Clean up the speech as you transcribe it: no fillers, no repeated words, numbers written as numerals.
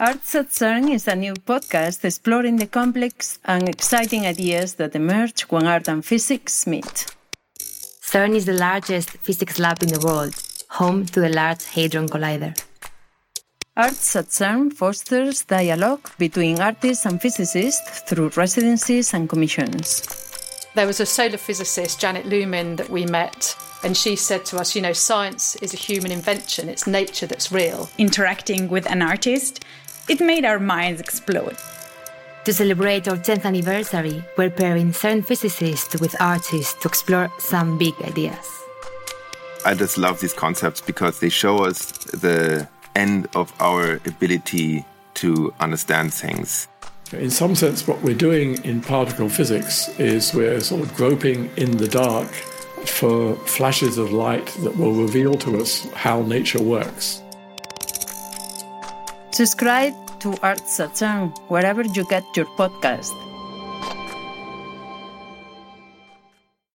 Arts at CERN is a new podcast exploring the complex and exciting ideas that emerge when art and physics meet. CERN is the largest physics lab in the world, home to the Large Hadron Collider. Arts at CERN fosters dialogue between artists and physicists through residencies and commissions. There was a solar physicist, Janet Lumen, that we met, and she said to us, science is a human invention, it's nature that's real. Interacting with an artist, it made our minds explode. To celebrate our 10th anniversary, we're pairing CERN physicists with artists to explore some big ideas. I just love these concepts because they show us the end of our ability to understand things. In some sense, what we're doing in particle physics is we're sort of groping in the dark for flashes of light that will reveal to us how nature works. Subscribe to Arts at CERN wherever you get your podcast.